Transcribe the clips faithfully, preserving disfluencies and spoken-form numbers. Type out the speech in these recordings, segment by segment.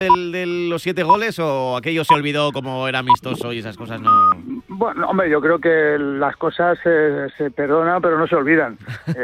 del, de los siete goles o aquello se olvidó como era amistoso y esas cosas no? Bueno, hombre, yo creo que las cosas se, se perdonan, pero no se olvidan.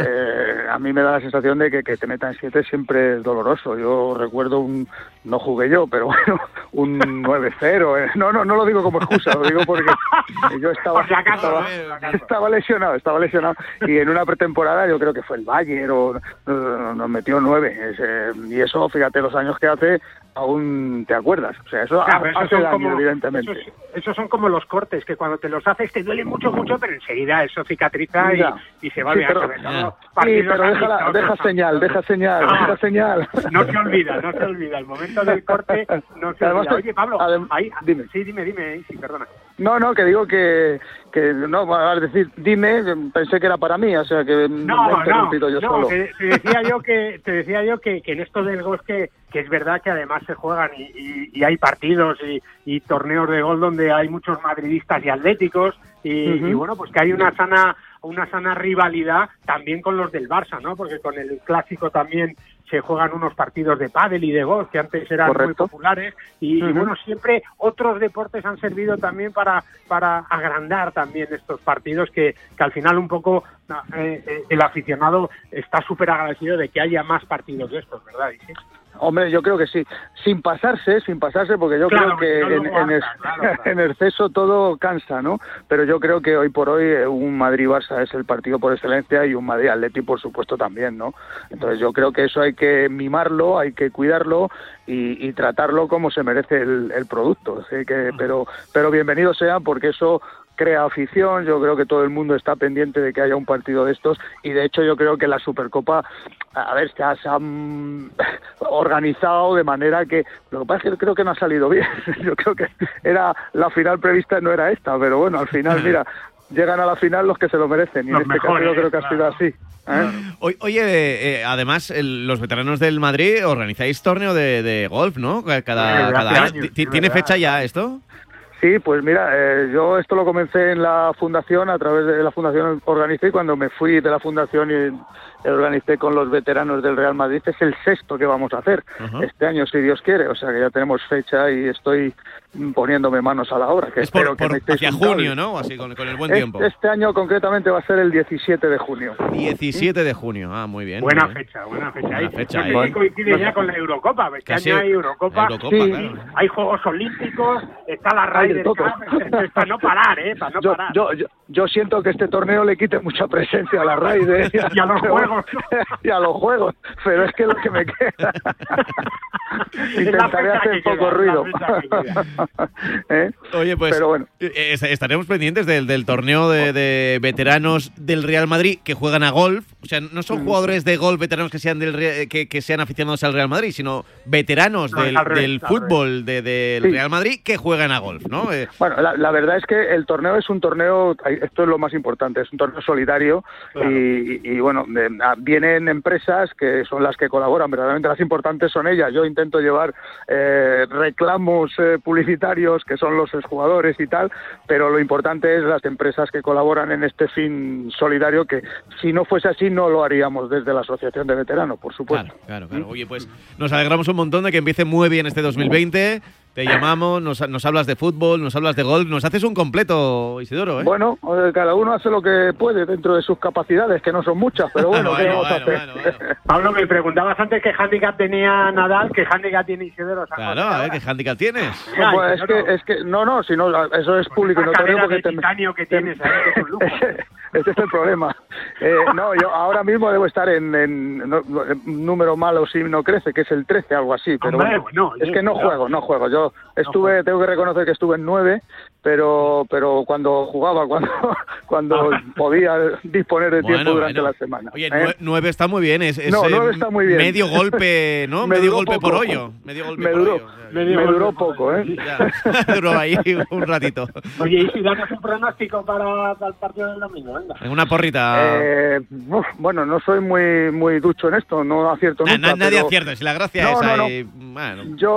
Eh, a mí me da la sensación de que, que te metan siete siempre es doloroso. Yo recuerdo un, no jugué yo, pero bueno, un nueve cero. Eh. No, no, no lo digo como excusa, lo digo porque yo estaba, Por si acaso, estaba, eh, estaba lesionado, estaba lesionado. Y en una pretemporada yo creo que fue el Bayern o uh, nos metió nueve. Es, eh, y eso, fíjate los años que hace, aún te acuerdas. O sea, eso claro, hace esos daño, como, evidentemente. Esos, esos son como los cortes, que cuando te los haces te duele mucho, mucho, pero enseguida eso cicatriza y, y se va sí, bien. pero, sobre todo sí, pero deja, la, deja señal, deja señal, no, deja señal. No se olvida, no se olvida. El momento del corte no se Además, olvida. Oye, Pablo, adem- ahí, dime. sí, dime, dime, sí, perdona. No, no, que digo que, que no, vas a decir, dime, pensé que era para mí, o sea que no, me he interrumpido no, yo no, solo. Te, te decía yo que te decía yo que, que en esto del golf que, que es verdad que además se juegan y, y, y hay partidos y, y torneos de golf donde hay muchos madridistas y atléticos y, uh-huh. y bueno, pues que hay una sana una sana rivalidad también con los del Barça, ¿no? Porque con el clásico también se juegan unos partidos de pádel y de golf que antes eran Correcto. muy populares y, uh-huh. y bueno, siempre otros deportes han servido también para para agrandar también estos partidos que, que al final un poco eh, eh, el aficionado está súper agradecido de que haya más partidos de estos, ¿verdad? ¿Sí? Hombre, yo creo que sí, sin pasarse, sin pasarse, porque yo claro, creo que en, en, es, claro, claro. en exceso todo cansa, ¿no? Pero yo creo que hoy por hoy un Madrid-Barça es el partido por excelencia y un Madrid-Atleti, por supuesto, también, ¿no? Entonces yo creo que eso hay que mimarlo, hay que cuidarlo y, y tratarlo como se merece el, el producto. Así que, pero, pero bienvenido sea, porque eso crea afición, yo creo que todo el mundo está pendiente de que haya un partido de estos y de hecho yo creo que la Supercopa, a ver, se, ha, se han organizado de manera que, lo que pasa es que creo que no ha salido bien, yo creo que era la final prevista, no era esta, pero bueno, al final, mira, llegan a la final los que se lo merecen y los en este mejores, caso yo creo que claro. ha sido así. ¿Eh? Oye, eh, además, el, los veteranos del Madrid organizáis torneo de, de golf, ¿no? Cada, cada año. años, ¿Tiene fecha ya esto? Sí, pues mira, eh, yo esto lo comencé en la fundación, a través de la fundación organicé, y cuando me fui de la fundación y organicé con los veteranos del Real Madrid, es el sexto que vamos a hacer uh-huh. este año, si Dios quiere, o sea que ya tenemos fecha y estoy poniéndome manos a la obra. Que es por, espero por, que me hacia junio, ¿no? Así, con, con el buen es, tiempo. Este año concretamente va a ser el diecisiete de junio. diecisiete de junio, ah, muy bien. Buena muy bien. fecha, buena fecha. Buena ahí, fecha no sé si coincide ya con la Eurocopa, este Casi año hay Eurocopa, Eurocopa sí, claro. hay Juegos Olímpicos, está la Ryder Cup, es para no parar, ¿eh? Para no yo, parar. Yo, yo, yo siento que este torneo le quite mucha presencia a la Ryder y a, y a los juegos. y a los juegos, pero es que lo que me queda. Intentaré hacer poco queda, ruido. ¿Eh? Oye, pues Pero bueno. estaremos pendientes del, del torneo de, de veteranos del Real Madrid que juegan a golf. O sea, no son jugadores de golf veteranos que sean del que, que sean aficionados al Real Madrid, sino veteranos no, del, revés, del fútbol de, del sí. Real Madrid que juegan a golf, ¿no? Eh, bueno, la, la verdad es que el torneo es un torneo, esto es lo más importante, es un torneo solidario claro. y, y, y bueno, de, a, vienen empresas que son las que colaboran, verdaderamente las importantes son ellas. Yo intento llevar eh, reclamos eh, publicitarios que son los jugadores y tal, pero lo importante es las empresas que colaboran en este fin solidario, que si no fuese así no lo haríamos desde la Asociación de Veteranos, por supuesto. Claro, claro, claro. Oye, pues nos alegramos un montón de que empiece muy bien este dos mil veinte. Te llamamos, nos, nos hablas de fútbol, nos hablas de golf, nos haces un completo, Isidoro, ¿eh? Bueno, cada uno hace lo que puede dentro de sus capacidades, que no son muchas, pero bueno, bueno, ¿qué vamos bueno, a hacer? Bueno, bueno. Pablo, me preguntabas antes qué handicap tenía Nadal, qué handicap tiene Isidoro. Claro, ¿eh? ¿Qué handicap tienes? No, pues es, que, es que, no, no, si no, eso es público. Pues no porque te titanio que tienes, ahí, que es un lujo. Ese es el problema. Eh, no, yo ahora mismo debo estar en, en, no, en número malo si no crece, que es el trece, algo así, pero Hombre, bueno, bueno, es que no claro. juego, no juego. Yo estuve, no tengo que reconocer que estuve en nueve, pero pero cuando jugaba, cuando cuando podía disponer de tiempo bueno, durante bueno. la semana. Oye, ¿eh? nueve está muy bien, es, es no, nueve está muy bien. Medio golpe, ¿no? Me medio golpe poco. por hoyo. Medio golpe me por duró, hoyo. O sea, me, me duró poco, ¿eh? Ya, duró ahí un ratito. Oye, y si danos un pronóstico para, para el partido del domingo, venga. En una porrita. Eh, uf, bueno, no soy muy muy ducho en esto, no acierto na, nunca. Na, nadie pero... acierta, si la gracia no, es no, ahí. No. Bueno. Yo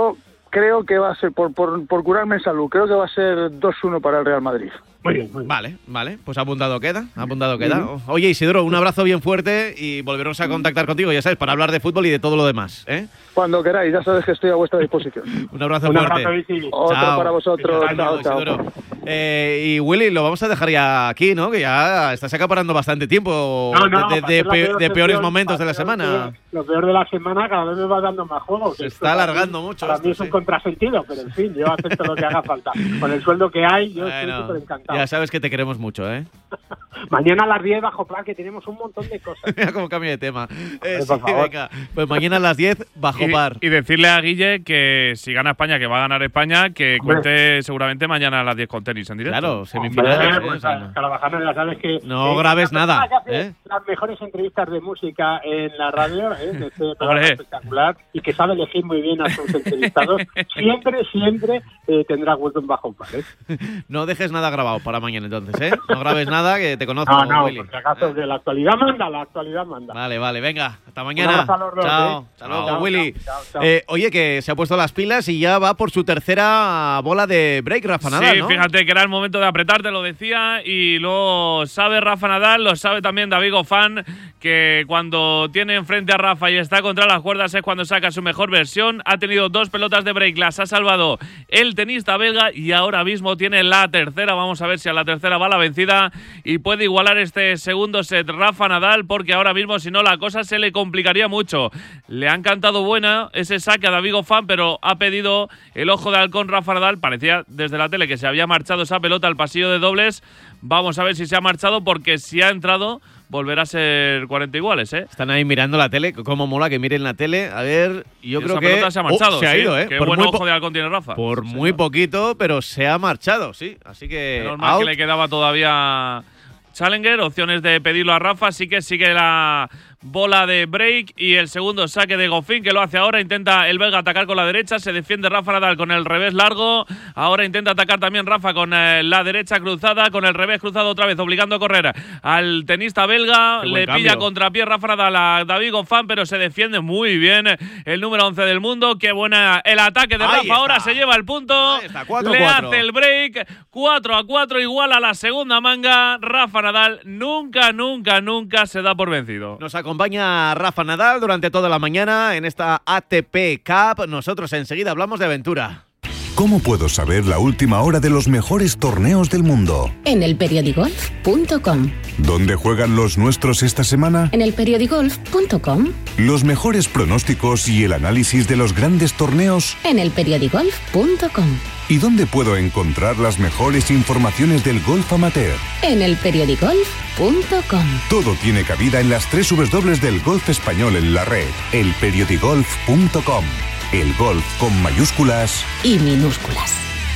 creo que va a ser, por, por, por curarme en salud, creo que va a ser dos uno para el Real Madrid. Muy bien, muy bien. Vale, vale, pues apuntado queda, apuntado queda. Uh-huh. Oye, Isidro, un abrazo bien fuerte y volveremos a contactar contigo, ya sabes, para hablar de fútbol y de todo lo demás, ¿eh? Cuando queráis, ya sabes que estoy a vuestra disposición. Un abrazo un fuerte. Abrazo, Isi. Otro chao. Para vosotros. Chao, chao. chao. Eh, y Willy, lo vamos a dejar ya aquí, ¿no? Que ya estás acaparando bastante tiempo no, no, de, de, de, peor, de peores peor, momentos de la semana. Que, lo peor de la semana cada vez me va dando más juegos. Se está alargando mí, mucho. Para esto, mí es un sí. contrasentido, pero en fin, yo acepto lo que haga falta. Con el sueldo que hay, yo bueno, estoy súper encantado. Ya sabes que te queremos mucho, ¿eh? Mañana a las diez bajo plan, que tenemos un montón de cosas. Mira cómo cambia de tema. Eh, Ver, sí, venga. Pues mañana a las diez bajo y, par. Y decirle a Guille que si gana España, que va a ganar España, que Hombre. cuente seguramente mañana a las diez con tenis en directo. Claro, semifinales. Hombre, pues, o sea, no. Carabajano, ya sabes que… No eh, grabes nada. ¿eh? Las mejores entrevistas de música en la radio, ¿eh? De este programa espectacular, y que sabe elegir muy bien a sus entrevistados. Siempre, siempre eh, tendrá Wilton bajo par, ¿eh? No dejes nada grabado para mañana entonces, ¿eh? No grabes nada, que te conozco, No, no, Willy. por si acaso que la actualidad manda, la actualidad manda. Vale, vale, venga, hasta mañana. A los dos, chao, ¿eh? hasta luego, chao, Willy. Chao, chao, chao. Eh, oye, que se ha puesto las pilas y ya va por su tercera bola de break, Rafa Nadal, Sí, ¿no? fíjate que era el momento de apretar, te lo decía, y lo sabe Rafa Nadal, lo sabe también David Goffin, que cuando tiene enfrente a Rafa y está contra las cuerdas es cuando saca su mejor versión. Ha tenido dos pelotas de break, las ha salvado el tenista belga y ahora mismo tiene la tercera. Vamos a ver si a la tercera va la vencida y puede igualar este segundo set Rafa Nadal, porque ahora mismo si no la cosa se le complicaría mucho. Le han cantado buena ese saque a David Goffin, pero ha pedido el ojo de halcón Rafa Nadal. Parecía desde la tele que se había marchado esa pelota al pasillo de dobles. Vamos a ver si se ha marchado, porque si ha entrado volverá a ser cuarenta iguales, ¿eh? Están ahí mirando la tele, cómo mola que miren la tele. A ver, yo y creo esa que… pelota se ha marchado, oh, se ha sí. ido, ¿eh? Qué por buen muy ojo de halcón tiene Rafa. Por sí, muy señor. poquito, pero se ha marchado, sí. Así que… Normal out. que le quedaba todavía Challenger, opciones de pedirlo a Rafa, así que sigue la bola de break y el segundo saque de Goffin, que lo hace ahora. Intenta el belga atacar con la derecha, se defiende Rafa Nadal con el revés largo. Ahora intenta atacar también Rafa con eh, la derecha cruzada, con el revés cruzado otra vez, obligando a correr al tenista belga. Le cambio. pilla contrapié Rafa Nadal a David Goffin, pero se defiende muy bien el número once del mundo. Qué buena el ataque de Ahí Rafa, está. ahora se lleva el punto. Ahí está, cuatro, le cuatro. hace el break, cuatro a cuatro, igual a la segunda manga. Rafa Nadal nunca, nunca, nunca se da por vencido. Nos acompaña Rafa Nadal durante toda la mañana en esta A T P Cup. Nosotros enseguida hablamos de aventura. ¿Cómo puedo saber la última hora de los mejores torneos del mundo? En el periodigolf punto com. ¿Dónde juegan los nuestros esta semana? En el periodigolf punto com. Los mejores pronósticos y el análisis de los grandes torneos. En el periodigolf punto com. ¿Y dónde puedo encontrar las mejores informaciones del golf amateur? En el periodigolf punto com. Todo tiene cabida en las tres dobles del golf español en la red. el periodigolf punto com. El golf con mayúsculas y minúsculas.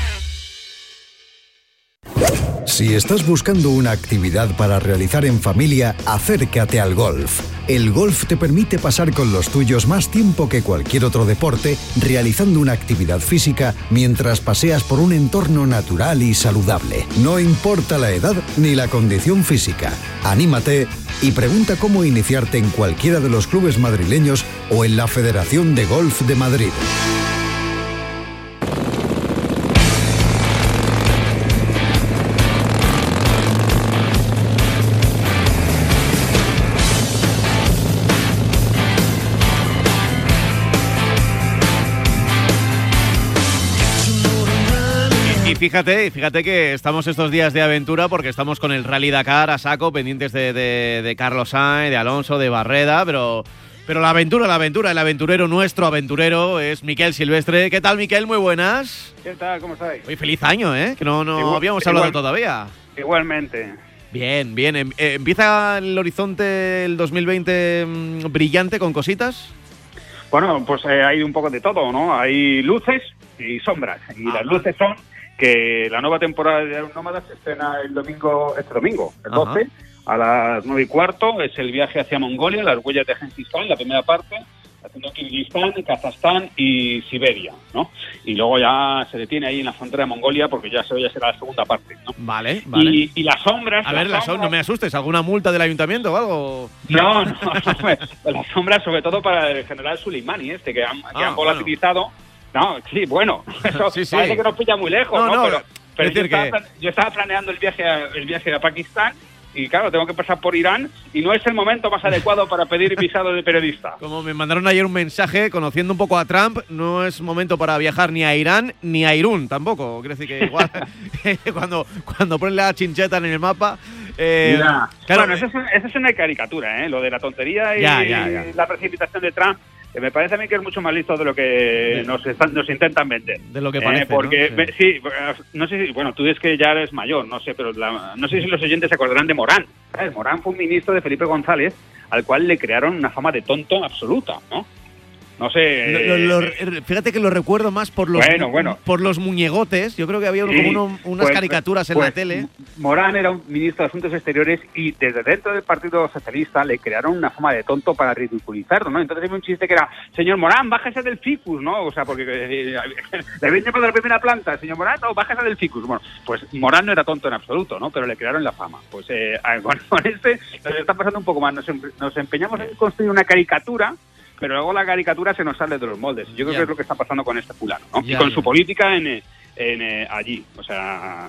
Si estás buscando una actividad para realizar en familia, acércate al golf. El golf te permite pasar con los tuyos más tiempo que cualquier otro deporte, realizando una actividad física mientras paseas por un entorno natural y saludable. No importa la edad ni la condición física. Anímate y pregunta cómo iniciarte en cualquiera de los clubes madrileños o en la Federación de Golf de Madrid. Y fíjate, fíjate que estamos estos días de aventura porque estamos con el Rally Dakar a saco, pendientes de, de, de Carlos Sainz, de Alonso, de Barreda, pero, pero la aventura, la aventura, el aventurero, nuestro aventurero es Miquel Silvestre. ¿Qué tal, Miquel? Muy buenas. ¿Qué tal? ¿Cómo estáis? Hoy feliz año, ¿eh? Que no, no igual, habíamos igual, hablado todavía. Igualmente. Bien, bien. Em, eh, ¿Empieza el horizonte el dos mil veinte mmm, brillante con cositas? Bueno, pues eh, hay un poco de todo, ¿no? Hay luces y sombras. Y Ajá. Las luces son que la nueva temporada de Nómadas se estrena el domingo, este domingo, el Ajá. doce, a las nueve y cuarto. Es el viaje hacia Mongolia, las huellas de Gengis Khan, la primera parte, haciendo Kirguistán, Kazajstán y Siberia, ¿no? Y luego ya se detiene ahí en la frontera de Mongolia porque ya, ya será la segunda parte, ¿no? Vale, vale. Y, y las sombras… A ver, las sombras, no me asustes, ¿alguna multa del ayuntamiento o algo? No, no, no las sombras sobre todo para el general Soleimani este, que han, que ah, han volatilizado… Bueno. No, sí, bueno, eso sí, sí. Parece que nos pilla muy lejos, ¿no? no, ¿no? Pero, pero yo, que... estaba, yo estaba planeando el viaje a, el viaje a Pakistán y claro, tengo que pasar por Irán y no es el momento más adecuado para pedir visado de periodista. Como me mandaron ayer un mensaje, conociendo un poco a Trump, no es momento para viajar ni a Irán ni a Irún tampoco. Quiere decir que igual cuando, cuando ponen la chincheta en el mapa... Eh, claro, bueno, eso es, eso es una caricatura, ¿eh? Lo de la tontería y ya, ya, ya. la precipitación de Trump. Me parece a mí que es mucho más listo de lo que nos, están, nos intentan vender. De lo que parece, eh, porque, ¿no? Me, sí, no sé si, bueno, tú dices que ya eres mayor, no sé, pero la, no sé si los oyentes se acordarán de Morán. ¿Sabes? Morán fue un ministro de Felipe González al cual le crearon una fama de tonto absoluta, ¿no? No sé... Lo, lo, lo, fíjate que lo recuerdo más por los, bueno, bueno. por los muñegotes. Yo creo que había sí, como uno, unas pues, caricaturas en pues, la tele. Morán era un ministro de Asuntos Exteriores y desde dentro del Partido Socialista le crearon una fama de tonto para ridiculizarlo, ¿no? Entonces había un chiste que era, señor Morán, bájese del ficus, ¿no? O sea, porque eh, le habían llamado a la primera planta, señor Morán, no, bájese del ficus. Bueno, pues Morán no era tonto en absoluto, ¿no? Pero le crearon la fama. Pues eh, con, con este nos está pasando un poco más. Nos, nos empeñamos en construir una caricatura, pero luego la caricatura se nos sale de los moldes. Yo creo yeah. que es lo que está pasando con este fulano, ¿no? Yeah, y con yeah. su política en, en, en allí. O sea,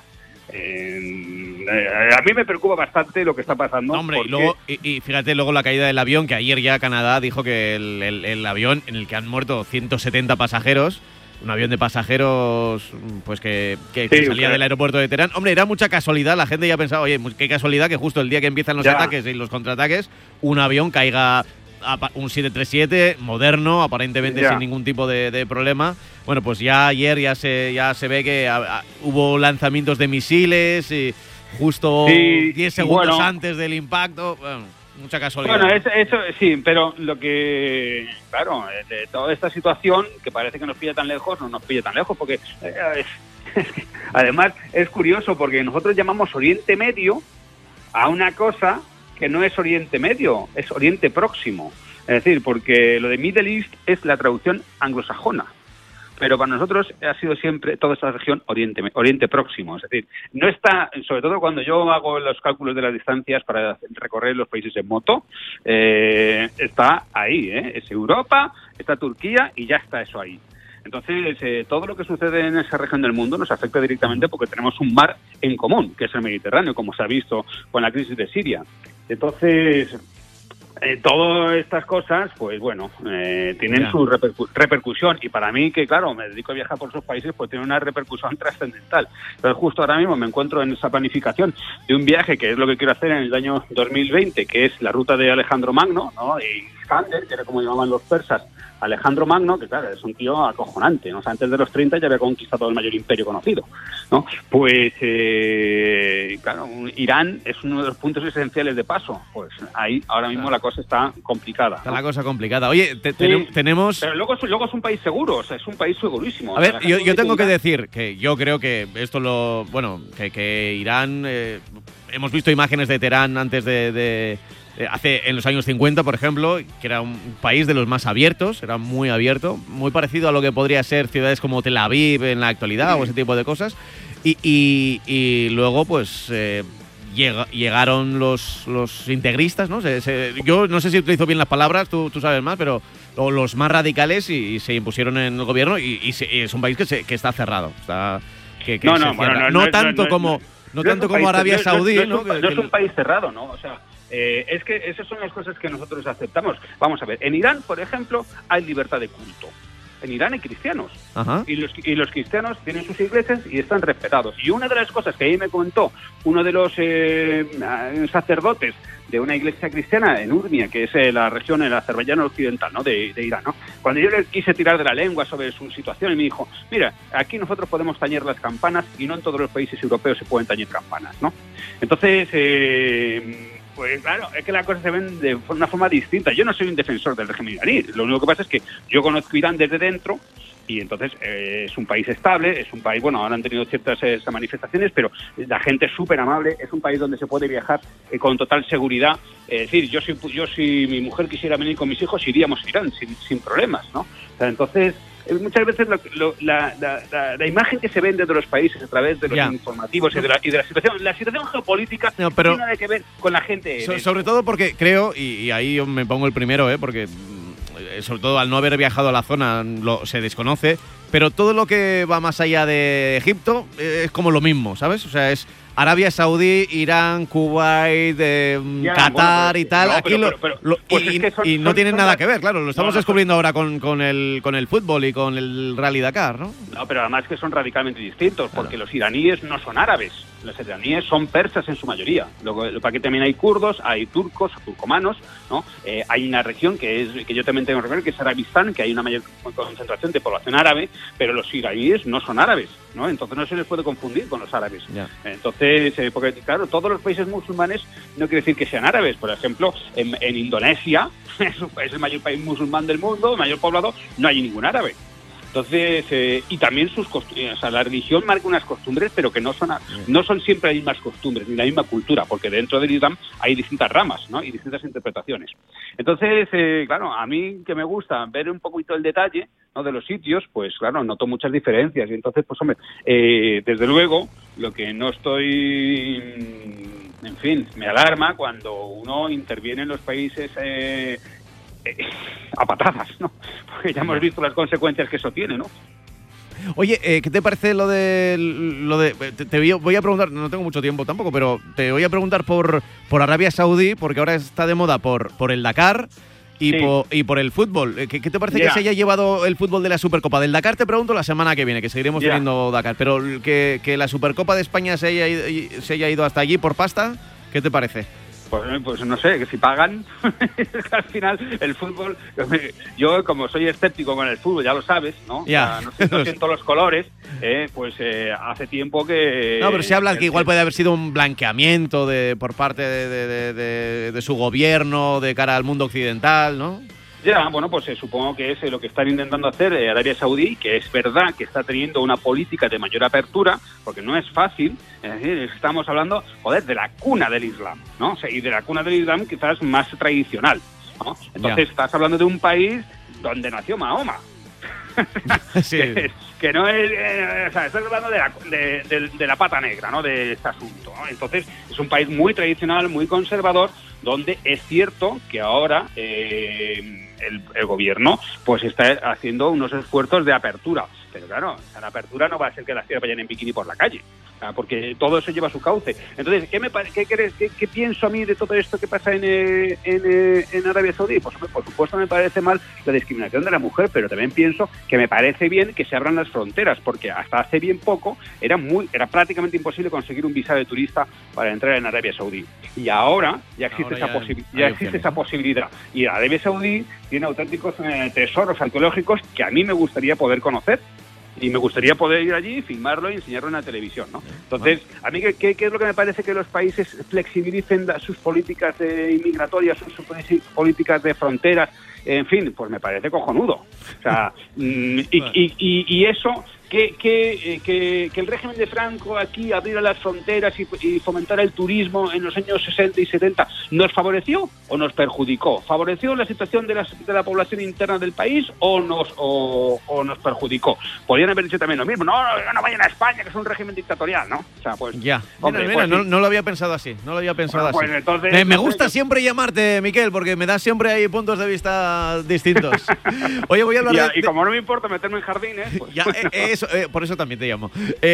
en, eh, a mí me preocupa bastante lo que está pasando. No, hombre, porque... y, luego, y, y fíjate luego la caída del avión, que ayer ya Canadá dijo que el, el, el avión en el que han muerto ciento setenta pasajeros, un avión de pasajeros pues que, que, sí, que salía okay. del aeropuerto de Teherán. Hombre, era mucha casualidad. La gente ya pensaba, oye, qué casualidad que justo el día que empiezan los ya. ataques y los contraataques, un avión caiga... un siete treinta y siete moderno, aparentemente yeah. sin ningún tipo de, de problema. Bueno, pues ya ayer ya se ya se ve que a, a, hubo lanzamientos de misiles y justo sí, diez segundos bueno, antes del impacto. Bueno, mucha casualidad. Bueno, eso, eso sí, pero lo que, claro, de toda esta situación que parece que nos pilla tan lejos, no nos pilla tan lejos, porque eh, es que, además es curioso porque nosotros llamamos Oriente Medio a una cosa que no es Oriente Medio, es Oriente Próximo. Es decir, porque lo de Middle East es la traducción anglosajona, pero para nosotros ha sido siempre toda esta región Oriente, Oriente Próximo. Es decir, no está, sobre todo cuando yo hago los cálculos de las distancias para recorrer los países en moto, eh, está ahí, ¿eh? Es Europa, está Turquía y ya está eso ahí. Entonces, eh, todo lo que sucede en esa región del mundo nos afecta directamente porque tenemos un mar en común, que es el Mediterráneo, como se ha visto con la crisis de Siria. Entonces, eh, todas estas cosas, pues bueno, eh, tienen yeah. su repercu- repercusión. Y para mí, que claro, me dedico a viajar por esos países, pues tiene una repercusión trascendental. Entonces, justo ahora mismo me encuentro en esa planificación de un viaje, que es lo que quiero hacer en el año dos mil veinte, que es la ruta de Alejandro Magno, ¿no? Y Iskander, que era como llamaban los persas, Alejandro Magno, que claro, es un tío acojonante, ¿no? O sea, antes de los treinta ya había conquistado el mayor imperio conocido, ¿no? Pues, eh, claro, Irán es uno de los puntos esenciales de paso. Pues ahí ahora mismo la cosa está complicada. Está ¿no? la cosa complicada. Oye, te, sí, tenemos... Pero luego es, luego es un país seguro, o sea, es un país segurísimo. A ver, yo, yo tengo que decir que yo creo que esto lo... Bueno, que, que Irán... Eh, hemos visto imágenes de Teherán antes de... de hace en los años cincuenta, por ejemplo, que era un país de los más abiertos, era muy abierto, muy parecido a lo que podría ser ciudades como Tel Aviv en la actualidad, o ese tipo de cosas. Y, y, y luego, pues, eh, llega, llegaron los, los integristas, ¿no? Se, se, yo no sé si utilizo bien las palabras, tú, tú sabes más, pero los más radicales y, y se impusieron en el gobierno y, y, se, y es un país que, se, que está cerrado. Está, que, que no, se no, bueno, no, no, no tanto no, como... No, no, no tanto como Arabia Saudí, ¿no? No, no, no, no es un país cerrado, ¿no? O sea... Eh, es que esas son las cosas que nosotros aceptamos. Vamos a ver, en Irán, por ejemplo, hay libertad de culto. En Irán hay cristianos. Ajá. Y, los, y los cristianos tienen sus iglesias y están respetados. Y una de las cosas que ahí me comentó uno de los eh, sacerdotes de una iglesia cristiana en Urmia, que es eh, la región en Azerbaiyán occidental, ¿no? de, de Irán, ¿no? Cuando yo le quise tirar de la lengua sobre su situación, y me dijo, mira, aquí nosotros podemos tañer las campanas y no en todos los países europeos se pueden tañer campanas, ¿no? Entonces, eh, pues claro, es que las cosas se ven de una forma distinta. Yo no soy un defensor del régimen iraní. Lo único que pasa es que yo conozco Irán desde dentro y entonces eh, es un país estable, es un país, bueno, ahora han tenido ciertas eh, manifestaciones, pero la gente es súper amable, es un país donde se puede viajar eh, con total seguridad. Es decir, yo si, yo si mi mujer quisiera venir con mis hijos, iríamos a Irán sin, sin problemas, ¿no? O sea, entonces... Muchas veces lo, lo, la, la, la, la imagen que se vende de los países a través de los yeah. informativos y de, la, y de la situación, la situación geopolítica no, pero tiene nada que ver con la gente. So, sobre todo porque creo, y, y ahí yo me pongo el primero, ¿eh? porque sobre todo al no haber viajado a la zona lo, se desconoce, pero todo lo que va más allá de Egipto eh, es como lo mismo, ¿sabes? O sea, es Arabia Saudí, Irán, Kuwait, eh, ya, Qatar bueno, pero, y tal. No, Aquí pero, lo, pero, pero, pues y, es que son, y no son, tienen son, nada son, que ver, claro. Lo estamos no, descubriendo no, ahora con, con, el, con el fútbol y con el Rally Dakar, ¿no? No, pero además que son radicalmente distintos, claro. Porque los iraníes no son árabes. Los iraníes son persas en su mayoría. Luego, aquí también hay kurdos, hay turcos, turcomanos, ¿no? Eh, hay una región que es que yo también tengo que recordar, que es Arabistán, que hay una mayor concentración de población árabe, pero los iraníes no son árabes, ¿no? Entonces no se les puede confundir con los árabes. Yeah. Entonces, eh, porque claro, todos los países musulmanes no quiere decir que sean árabes. Por ejemplo, en, en Indonesia, es el mayor país musulmán del mundo, el mayor poblado, no hay ningún árabe. Entonces, eh, y también sus costumbres, o sea, la religión marca unas costumbres, pero que no son no son siempre las mismas costumbres, ni la misma cultura, porque dentro del Islam hay distintas ramas, ¿no? Y distintas interpretaciones. Entonces, eh, claro, a mí que me gusta ver un poquito el detalle, ¿no? De los sitios, pues claro, noto muchas diferencias. Y entonces, pues hombre, eh, desde luego, lo que no estoy, en fin, me alarma cuando uno interviene en los países eh, Eh, a patadas, ¿no? Porque ya hemos visto las consecuencias que eso tiene, ¿no? Oye, eh, ¿qué te parece lo de lo de te, te voy a preguntar, no tengo mucho tiempo tampoco, pero te voy a preguntar por por Arabia Saudí, porque ahora está de moda por por el Dakar y sí. por y por el fútbol. ¿Qué, qué te parece yeah. que se haya llevado el fútbol de la Supercopa del Dakar? Te pregunto la semana que viene, que seguiremos yeah. teniendo Dakar, pero que, que la Supercopa de España se haya ido, se haya ido hasta allí por pasta, ¿qué te parece? Pues, pues no sé, que si pagan, al final el fútbol, yo como soy escéptico con el fútbol, ya lo sabes, ¿no? Ya. O sea, no, sé, no siento los colores, eh, pues eh, hace tiempo que... No, pero se habla que, que igual puede haber sido un blanqueamiento de por parte de, de, de, de, de su gobierno de cara al mundo occidental, ¿no? Ya, bueno, pues eh, supongo que es eh, lo que están intentando hacer eh, Arabia Saudí, que es verdad que está teniendo una política de mayor apertura, porque no es fácil, es decir, estamos hablando, joder, de la cuna del Islam, ¿no? O sea, y de la cuna del Islam quizás más tradicional, ¿no? Entonces, ya. Estás hablando de un país donde nació Mahoma. Sí. que, que no es, eh, o sea, estás hablando de la, de, de, de la pata negra, ¿no? De este asunto, ¿no? Entonces, es un país muy tradicional, muy conservador, donde es cierto que ahora eh, el, el gobierno pues está haciendo unos esfuerzos de apertura, pero claro, la apertura no va a ser que las tías vayan en bikini por la calle, porque todo eso lleva su cauce. Entonces, ¿qué me qué crees, qué, qué pienso a mí de todo esto que pasa en, en, en Arabia Saudí? Pues por supuesto me parece mal la discriminación de la mujer, pero también pienso que me parece bien que se abran las fronteras, porque hasta hace bien poco era muy era prácticamente imposible conseguir un visado de turista para entrar en Arabia Saudí. Y ahora ya existe, ahora esa, ya, posi- ya existe esa posibilidad. Y Arabia Saudí tiene auténticos eh, tesoros arqueológicos que a mí me gustaría poder conocer. Y me gustaría poder ir allí, filmarlo y enseñarlo en la televisión, ¿no? Entonces, a mí, ¿qué, qué es lo que me parece? Que los países flexibilicen sus políticas de inmigratorias, sus, sus políticas de fronteras, en fin, pues me parece cojonudo. O sea, y, y, y, y eso... Que, que, que, que el régimen de Franco aquí abriera las fronteras y, y fomentara el turismo en los años sesenta y setenta, ¿nos favoreció o nos perjudicó? ¿Favoreció la situación de la, de la población interna del país o nos o, o nos perjudicó? Podrían haber dicho también lo mismo, no, no, no vayan a España, que es un régimen dictatorial, ¿no? O sea, pues... Ya, hombre, mira, mira, pues, no, no lo había pensado así, no lo había pensado bueno, así. Pues, entonces, eh, me gusta entonces, siempre llamarte, Miquel, porque me das siempre ahí puntos de vista distintos. Oye, voy a hablar ya, de... Y como no me importa meterme en jardines... Pues, ya, eh, eso, eh, por eso también te llamo.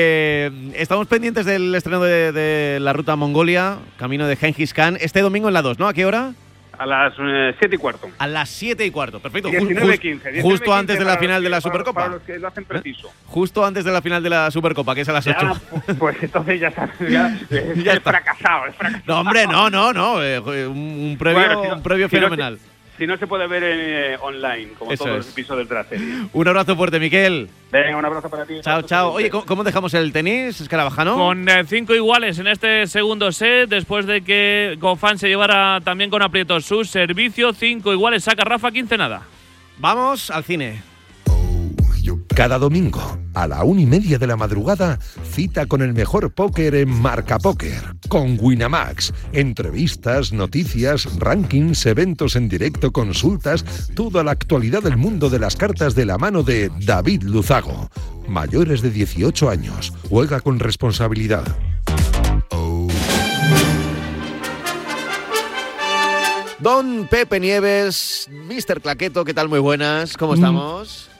Eh, estamos pendientes del estreno de, de la ruta Mongolia, camino de Gengis Khan, este domingo en la dos, ¿no? ¿A qué hora? A las eh, siete y cuarto. A las siete y cuarto, perfecto. diecinueve quince. Justo antes de la final de la Supercopa. Para los que lo hacen preciso. ¿Eh? Justo antes de la final de la Supercopa, que es a las ocho. Ya, pues entonces ya está. Ya, ya es fracasado, es fracasado. No, hombre, no, no, no. Eh, un, un previo, bueno, si no, un previo si fenomenal. No se, si no se puede ver eh, online, como Eso todos es. los episodios de la serie. Un abrazo fuerte, Miquel. Venga, un abrazo para ti. Chao, chao. Oye, ¿cómo, ¿cómo dejamos el tenis, Escarabajano? Con eh, cinco iguales en este segundo set, después de que Gofán se llevara también con aprietos su servicio. Cinco iguales, saca Rafa, quince nada. Vamos al cine. Cada domingo, a la una y media de la madrugada, cita con el mejor póker en Marca Póker, con Winamax. Entrevistas, noticias, rankings, eventos en directo, consultas, toda la actualidad del mundo de las cartas de la mano de David Luzago. Mayores de dieciocho años, juega con responsabilidad. Don Pepe Nieves, mister Claqueto, ¿qué tal? Muy buenas, ¿cómo estamos?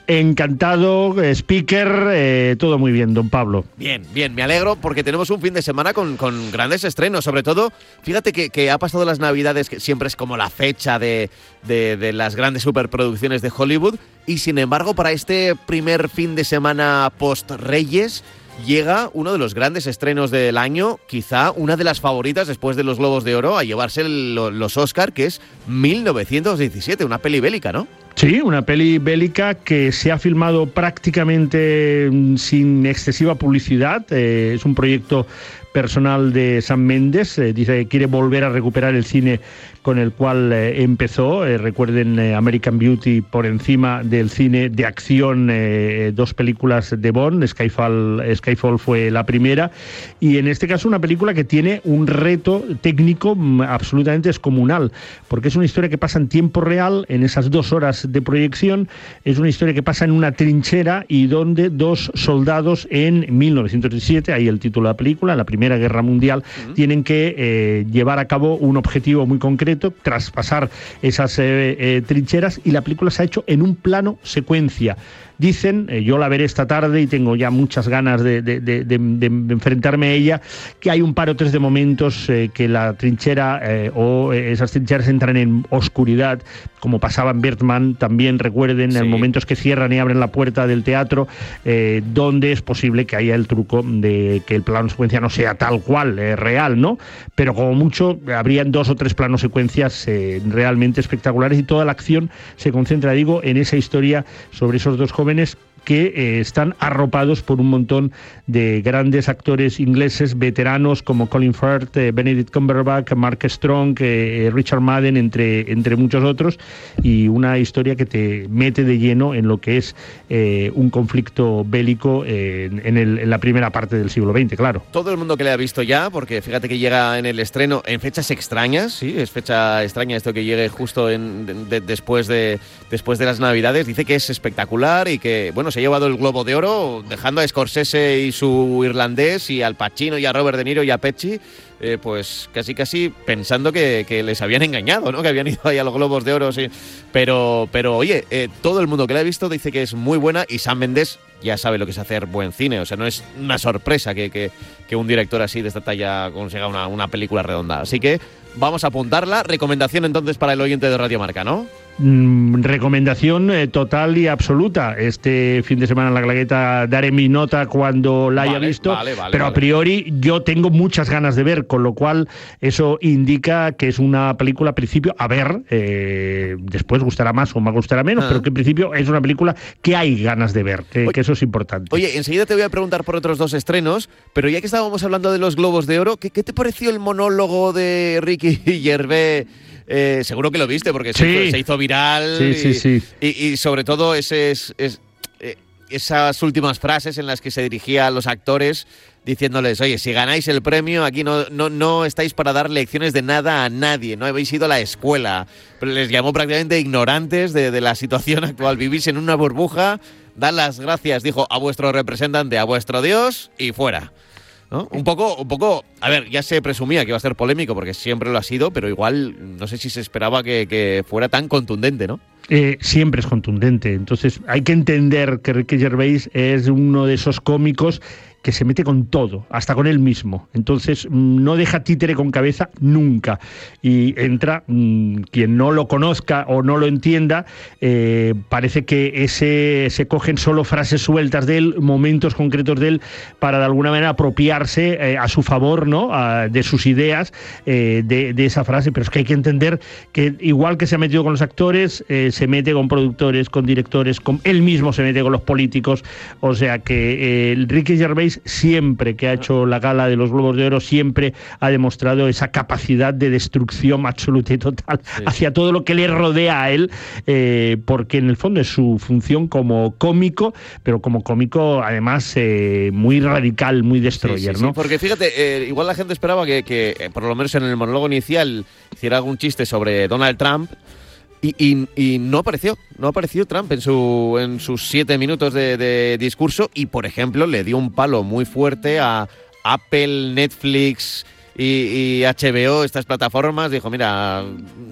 Encantado, speaker, eh, todo muy bien, don Pablo. Bien, bien, me alegro porque tenemos un fin de semana con, con grandes estrenos. Sobre todo, fíjate que, que ha pasado las Navidades, que siempre es como la fecha de, de, de las grandes superproducciones de Hollywood, y sin embargo, para este primer fin de semana post-Reyes, llega uno de los grandes estrenos del año, quizá una de las favoritas después de los Globos de Oro a llevarse el, los Oscar, que es mil novecientos diecisiete, una peli bélica, ¿no? Sí, una peli bélica que se ha filmado prácticamente sin excesiva publicidad. Eh, es un proyecto personal de Sam Mendes. Eh, dice que quiere volver a recuperar el cine con el cual eh, empezó. Eh, recuerden eh, American Beauty por encima del cine de acción, eh, dos películas de Bond. Skyfall, Skyfall fue la primera. Y en este caso una película que tiene un reto técnico absolutamente descomunal, porque es una historia que pasa en tiempo real, en esas dos horas de proyección. Es una historia que pasa en una trinchera y donde dos soldados en mil novecientos diecisiete, ahí el título de la película, en la Primera Guerra Mundial, uh-huh. tienen que eh, llevar a cabo un objetivo muy concreto, traspasar esas eh, eh, trincheras, y la película se ha hecho en un plano secuencia. Dicen, eh, yo la veré esta tarde y tengo ya muchas ganas de, de, de, de, de enfrentarme a ella, que hay un par o tres de momentos eh, que la trinchera eh, o eh, esas trincheras entran en oscuridad, como pasaba en Birdman, también recuerden, sí. en momentos que cierran y abren la puerta del teatro, eh, donde es posible que haya el truco de que el plano secuencia no sea tal cual, eh, real, ¿no? Pero como mucho habrían dos o tres planos secuencias eh, realmente espectaculares, y toda la acción se concentra, digo, en esa historia sobre esos dos jóvenes que eh, están arropados por un montón de grandes actores ingleses veteranos como Colin Firth, eh, Benedict Cumberbatch, Mark Strong, eh, Richard Madden, entre, entre muchos otros, y una historia que te mete de lleno en lo que es eh, un conflicto bélico eh, en, en, el, en la primera parte del siglo veinte, claro. Todo el mundo que le ha visto ya, porque fíjate que llega en el estreno en fechas extrañas, sí, es fecha extraña esto que llegue justo en, de, de, después, de, después de las Navidades, dice que es espectacular y que, bueno, se ha llevado el Globo de Oro, dejando a Scorsese y su irlandés, y al Pacino y a Robert De Niro y a Pesci, eh, pues casi casi pensando que, que les habían engañado, ¿no? Que habían ido ahí a los Globos de Oro, sí. Pero, pero oye, eh, todo el mundo que la ha visto dice que es muy buena, y Sam Mendes ya sabe lo que es hacer buen cine. O sea, no es una sorpresa que, que, que un director así de esta talla consiga una, una película redonda. Así que vamos a apuntarla. Recomendación entonces para el oyente de Radio Marca, ¿no? Mm, recomendación eh, total y absoluta. Este fin de semana en La Glagueta daré mi nota cuando la haya vale, visto, vale, vale, pero vale. a priori yo tengo muchas ganas de ver, con lo cual eso indica que es una película, a principio, a ver, eh, después gustará más o me gustará menos, ah. pero que en principio es una película que hay ganas de ver, que, oye, que eso es importante. Oye, enseguida te voy a preguntar por otros dos estrenos, pero ya que estábamos hablando de los Globos de Oro, ¿qué, qué te pareció el monólogo de Ricky Gervais? Eh, seguro que lo viste, porque sí. se, hizo, se hizo viral. Sí, y, sí, sí. Y, y sobre todo ese, es, es, eh, esas últimas frases en las que se dirigía a los actores diciéndoles, oye, si ganáis el premio, aquí no, no, no estáis para dar lecciones de nada a nadie, no habéis ido a la escuela. Pero les llamó prácticamente ignorantes de, de la situación actual. Vivís en una burbuja, dad las gracias, dijo, a vuestro representante, a vuestro Dios, y fuera. ¿No? Un poco, un poco, a ver, ya se presumía que iba a ser polémico porque siempre lo ha sido, pero igual no sé si se esperaba que, que fuera tan contundente, ¿no? Eh, siempre es contundente. Entonces hay que entender que Ricky Gervais es uno de esos cómicos que se mete con todo, hasta con él mismo. Entonces no deja títere con cabeza nunca. Y entra, mmm, quien no lo conozca o no lo entienda, eh, parece que ese se cogen solo frases sueltas de él, momentos concretos de él, para de alguna manera apropiarse eh, a su favor, ¿no? A, de sus ideas, eh, de, de esa frase. Pero es que hay que entender que igual que se ha metido con los actores, eh, se mete con productores, con directores, con él mismo se mete con los políticos. O sea que eh, Ricky Gervais, siempre que ha hecho la gala de los Globos de Oro, siempre ha demostrado esa capacidad de destrucción absoluta y total sí. hacia todo lo que le rodea a él, eh, porque en el fondo es su función como cómico, pero como cómico además eh, muy radical, muy destroyer, sí, sí, ¿no? Sí, porque fíjate, eh, igual la gente esperaba que, que eh, por lo menos en el monólogo inicial hiciera algún chiste sobre Donald Trump. Y, y, y no apareció, no apareció Trump en, su, en sus siete minutos de, de discurso, y, por ejemplo, le dio un palo muy fuerte a Apple, Netflix y, y H B O, estas plataformas. Dijo, mira,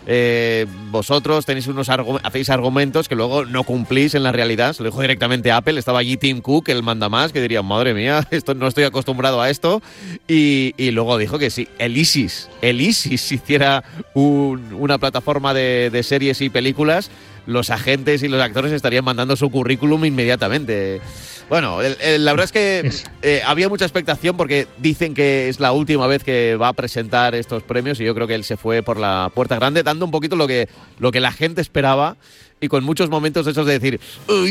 eh, vosotros tenéis unos argu- hacéis argumentos que luego no cumplís en la realidad. Se lo dijo directamente a Apple, estaba allí Tim Cook, el mandamás, que diría, madre mía, esto no estoy acostumbrado a esto, y, y luego dijo que sí, el ISIS, el ISIS hiciera un, una plataforma de, de series y películas, los agentes y los actores estarían mandando su currículum inmediatamente. Bueno, el, el, la verdad es que eh, había mucha expectación porque dicen que es la última vez que va a presentar estos premios y yo creo que él se fue por la puerta grande, dando un poquito lo que, lo que la gente esperaba y con muchos momentos esos de decir,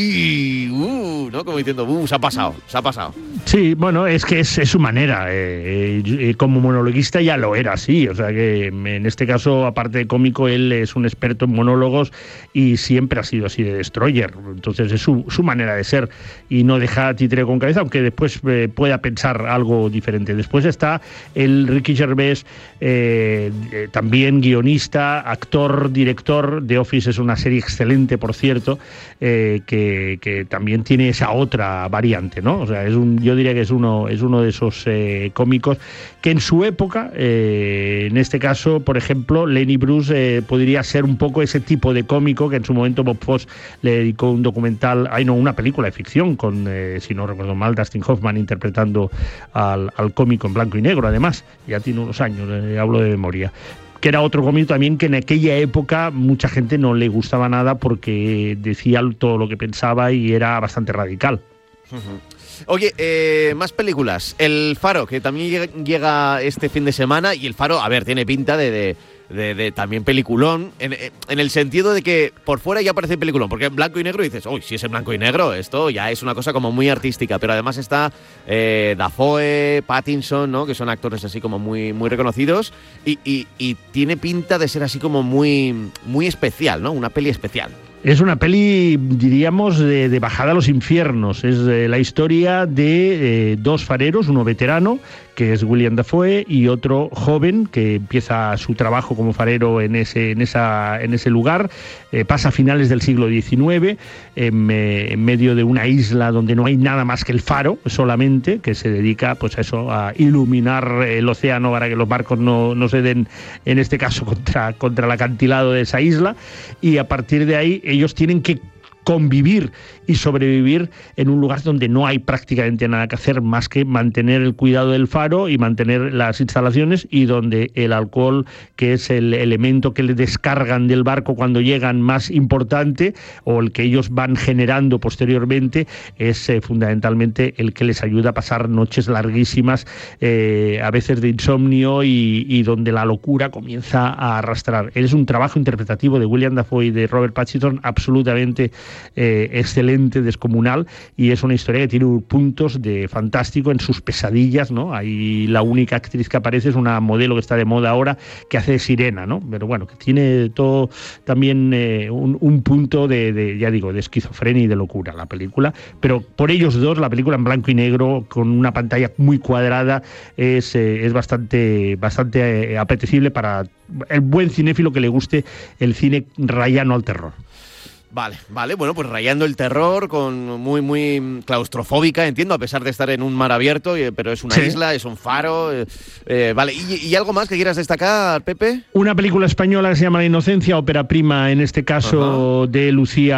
uy, uh, ¿no? Como diciendo, uh, se ha pasado, se ha pasado. Sí, bueno, es que es, es su manera. Eh, eh, como monologuista ya lo era así. O sea que en este caso, aparte de cómico, él es un experto en monólogos y siempre ha sido así de destroyer. Entonces es su, su manera de ser y no deja títere con cabeza, aunque después eh, pueda pensar algo diferente. Después está el Ricky Gervais, eh, eh, también guionista, actor, director. The Office es una serie excelente, por cierto, eh, que, que también tiene esa otra variante, ¿no? O sea, es un, yo diría que es uno, es uno de esos eh, cómicos que en su época, eh, en este caso, por ejemplo, Lenny Bruce eh, podría ser un poco ese tipo de cómico que en su momento Bob Fosse le dedicó un documental, ay no, una película de ficción con, eh, si no recuerdo mal, Dustin Hoffman interpretando al, al cómico en blanco y negro, además, ya tiene unos años, eh, hablo de memoria. Que era otro cómico también que en aquella época mucha gente no le gustaba nada porque decía todo lo que pensaba y era bastante radical. Uh-huh. Oye, eh, más películas. El Faro, que también llega este fin de semana, y El Faro, a ver, tiene pinta de, de, de, de también peliculón, en, en el sentido de que por fuera ya parece peliculón, porque en blanco y negro dices, uy, si es en blanco y negro, esto ya es una cosa como muy artística, pero además está eh, Dafoe, Pattinson, ¿no? Que son actores así como muy, muy reconocidos, y, y, y tiene pinta de ser así como muy, muy especial, ¿no? Una peli especial. Es una peli, diríamos, de, de bajada a los infiernos. Es eh, la historia de eh, dos fareros, uno veterano, que es William Dafoe, y otro joven que empieza su trabajo como farero en ese, en esa, en ese lugar. Eh, pasa a finales del siglo diecinueve, en, eh, en medio de una isla donde no hay nada más que el faro solamente, que se dedica pues a eso, a iluminar el océano para que los barcos no, no se den, en este caso, contra, contra el acantilado de esa isla. Y a partir de ahí ellos tienen que convivir y sobrevivir en un lugar donde no hay prácticamente nada que hacer más que mantener el cuidado del faro y mantener las instalaciones, y donde el alcohol, que es el elemento que le descargan del barco cuando llegan más importante, o el que ellos van generando posteriormente, es eh, fundamentalmente el que les ayuda a pasar noches larguísimas, eh, a veces de insomnio, y, y donde la locura comienza a arrastrar. Es un trabajo interpretativo de William Dafoe y de Robert Pattinson absolutamente eh, excelente, descomunal, y es una historia que tiene puntos de fantástico en sus pesadillas, ¿no? Ahí la única actriz que aparece es una modelo que está de moda ahora, que hace de sirena, ¿no? Pero bueno, que tiene todo también eh, un, un punto de, de, ya digo, de esquizofrenia y de locura la película, pero por ellos dos, la película en blanco y negro, con una pantalla muy cuadrada, es, eh, es bastante, bastante eh, apetecible para el buen cinéfilo que le guste el cine rayano al terror. Vale, vale, bueno, pues rayando el terror, con muy, muy claustrofóbica, entiendo, a pesar de estar en un mar abierto, pero es una sí. isla, es un faro, eh, eh, vale. ¿Y, ¿Y algo más que quieras destacar, Pepe? Una película española que se llama La Inocencia, ópera prima, en este caso uh-huh. de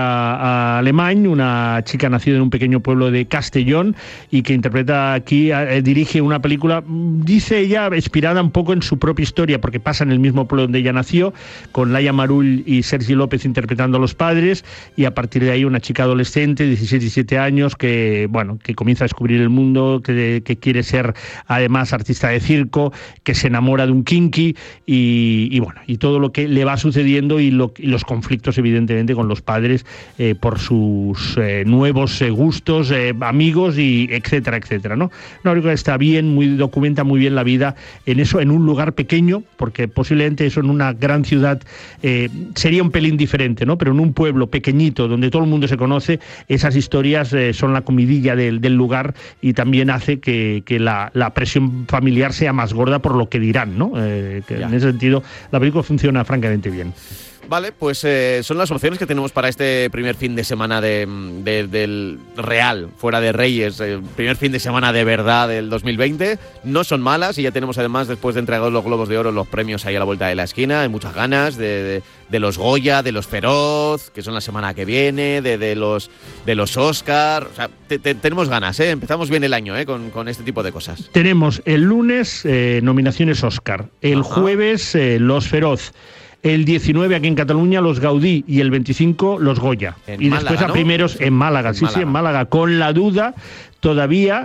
Lucía Alemany, una chica nacida en un pequeño pueblo de Castellón y que interpreta aquí, eh, dirige una película, dice ella, inspirada un poco en su propia historia, porque pasa en el mismo pueblo donde ella nació, con Laia Marull y Sergi López interpretando a los padres. Y a partir de ahí una chica adolescente, dieciséis, diecisiete años, que bueno, que comienza a descubrir el mundo, que, que quiere ser además artista de circo, que se enamora de un kinky, y, y bueno, y todo lo que le va sucediendo, y, lo, y los conflictos evidentemente con los padres eh, por sus eh, nuevos eh, gustos, eh, amigos, y etcétera, etcétera, ¿no? Una película que está bien, muy, documenta muy bien la vida en eso, en un lugar pequeño, porque posiblemente eso en una gran ciudad eh, sería un pelín diferente, ¿no? Pero en un pueblo pequeñito, donde todo el mundo se conoce, esas historias eh, son la comidilla del, del lugar, y también hace que, que la, la presión familiar sea más gorda por lo que dirán, ¿no? Eh, que en ese sentido la película funciona francamente bien. Vale, pues eh, son las opciones que tenemos para este primer fin de semana de, de, del Real, fuera de Reyes, el primer fin de semana de verdad del dos mil veinte. No son malas y ya tenemos además, después de entregar los Globos de Oro, los premios ahí a la vuelta de la esquina. Hay muchas ganas de, de, de los Goya, de los Feroz, que son la semana que viene, de, de los de los Oscar. O sea, te, te, tenemos ganas, ¿eh? Empezamos bien el año ¿eh? con, con este tipo de cosas. Tenemos el lunes eh, nominaciones Oscar, el Ajá. jueves eh, los Feroz, el diecinueve aquí en Cataluña los Gaudí y el veinticinco los Goya. En y Málaga, después a ¿no? primeros en Málaga, en sí, Málaga. sí, en Málaga, con la duda todavía